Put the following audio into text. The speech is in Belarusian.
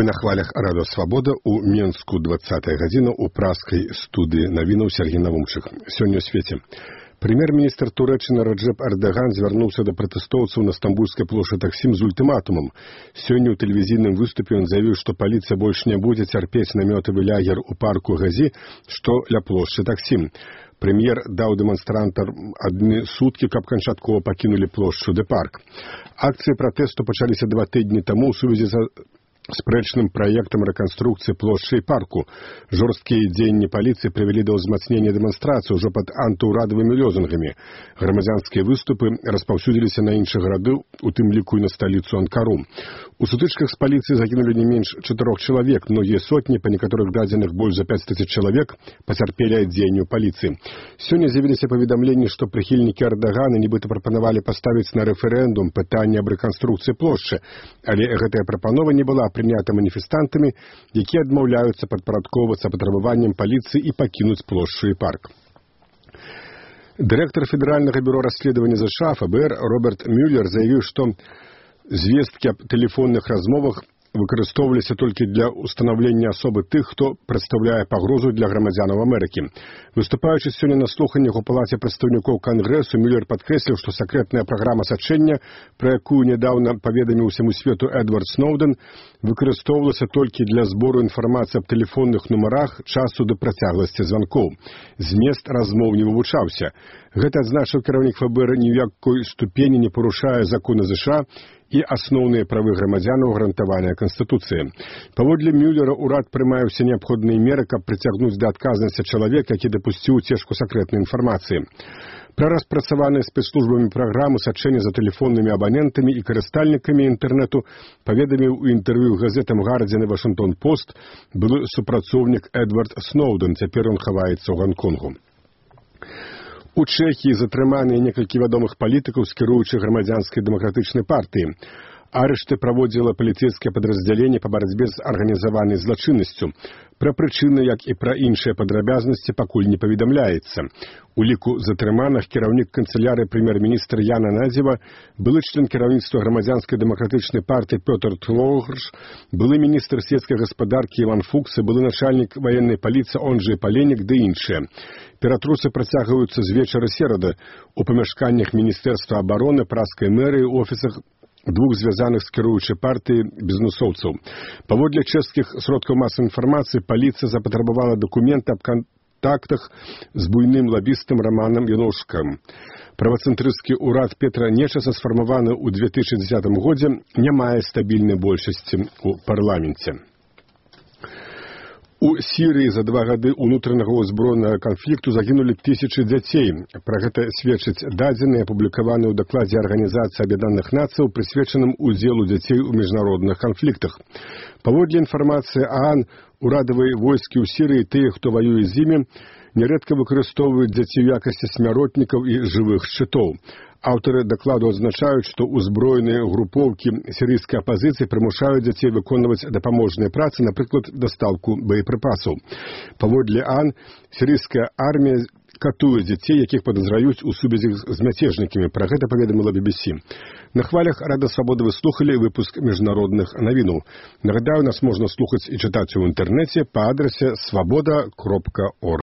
На хвалях Радыё Свабода у Менску 20-я гадзіна у праскай студыі навінаў Сергей Навумчык. Сёння ў свеце. Прэм'ер-міністр Турэччыны Раджэп Эрдаган звярнуўся да пратэстоўцаў на Стамбульскай плошчы Таксім з ультыматумам. Сёння ў тэлевізійным выступе ён заявіў, што паліцыя больш не будзе цярпець намётавы лагер у парку Газі, што ля плошчы Таксім. Прэм'ер даў дэманстрантам адны суткі, каб канчаткова пакінулі плошчу Д-парк. Акцыі пратэсту пачаліся 2 тыдні таму ў сувязі з спрэчным праектам рэканструкцыі плошчы і парку. Жорсткія дзеянні паліцыі прывялі да ўзмацнення дэманстрацыі ўжо пад антыўрадавымі лозунгамі. Грамадзянскія выступы распаўсюдзіліся на іншыя гарады, у тым ліку і на сталіцу Анкару. У сутычках з паліцыі загінулі не менш 4 чалавек, многія сотні, па некаторых дадзеных больш за 5000 чалавек пацярпелі ад дзеянняў паліцыі. Сёння з'явіліся паведамленні, што прыхільнікі Эрдагана нібыта прапанавалі паставіць на рэферэндум пытанне аб рэканструкцыі плошчы, але гэтая прапанова не была прынята маніфестантамі, якія адмаўляюцца падпарадкоўвацца патрабаванням паліцыі і пакінуць плошчу і парк. Дырэктар Федэральнага бюро расследавання США ФБР Роберт Мюллер заявіў, што звесткі аб тэлефонных размовах выкарыстоўваліся толькі для ўстанаўлення асобы тых, хто прадстаўляе пагрозу для грамадзянаў Амерыкі. Выступаючы сёння на слуханнях у палаце прадстаўнікоў Кангрэсу, Мюллер падкрэсліў, што сакрэтная праграма сачэння, пра якую нядаўна паведаміў усяму свету Эдвард Сноўдэн, выкарыстоўвалася толькі для збору інфармацыі аб тэлефонных нумарах, часу да працягласці званкоў. Змест размоў не вывучаўся. Гэта адзначыў кіраўнік ФБР, ні ў якой ступені не парушае законы США і асноўныя правы грамадзянаў, гарантаваныя Канстытуцыяй. Паводле Мюллера, урад прымае ўсе неабходныя меры, каб прыцягнуць да адказнасці чалавека, які дапусціў уцечку сакрэтнай інфармацыі. Пра распрацаваныя спецслужбамі праграмы сачэння за тэлефоннымі абанентамі і карыстальнікамі інтэрнэту паведаміў у інтэрв'ю газетам «Гардзіан» і «Вашынгтон-Пост» былы супрацоўнік Эдвард Сноўдэн, цяпер ён хаваецца ў Ганконгу. У Чэхіі затрыманыя некалькі вядомых палітыкаў з кіруючай грамадзянскай дэмакратычнай партыі. Арышты праводзіла паліцэйскае падраздзяленне па барацьбе з арганізаванай злачыннасцю. Пра прычыны, як і пра іншыя падрабязнасці, пакуль не паведамляецца. У ліку затрыманых кіраўнік канцылярыі прэм'ер-міністра Яна Надзева, былы член кіраўніцтва грамадзянскай дэмакратычнай партыі Пётр Тлогрш, былы міністр сельскай гаспадаркі Іван Фукс, былы начальнік ваеннай паліцыі Онджэй Паленік ды іншыя. Ператрусы працягваюцца з вечара серады у памяшканнях Міністэрства абароны, праскай мэрыі, офісах двух звязаных з кіруючай партыі бізнесоўцаў. Паводле чэшскіх сродкаў масавай інфармацыі, паліцыя запатрабавала дакументы аб контактах з буйным лабістам Романом Яношкам. Правацэнтрысцкі ўрад Петра Нечаса, сфармаваны ў 2010 годзе, не мае стабільнай большасці ў парламенце. У Сірыі за 2 гады ўнутранага ўзброенага канфлікту загінулі 1000 дзяцей. Пра гэта сведчаць дадзеныя, апублікаваныя ў дакладзе Арганізацыі Аб'яднаных Нацыяў, прысвечаным удзелу дзяцей у міжнародных канфліктах. Паводле інфармацыі ААН, урадавыя войскі ў Сірыі, тыя, хто ваюе з імі, нярэдка выкарыстоўваюць дзяцей у якасці смяротнікаў і жывых шчытоў. Аўтары дакладу адзначаюць, што ўзброеныя групоўкі сірыйскай апазіцыі прымушаюць дзяцей выконваць дапаможныя працы, напрыклад, дастаўку боепрыпасаў. Паводле ААН, сірыйская армія катуе дзяцей, якіх падазраюць у сувязі з мяцежнікамі. Пра гэта паведаміла BBC. На хвалях Радыё Свабода вы слухалі выпуск міжнародных навінаў. Нагадаю, нас можна слухаць і чытаць у інтэрнэце па адрасе swaboda.org.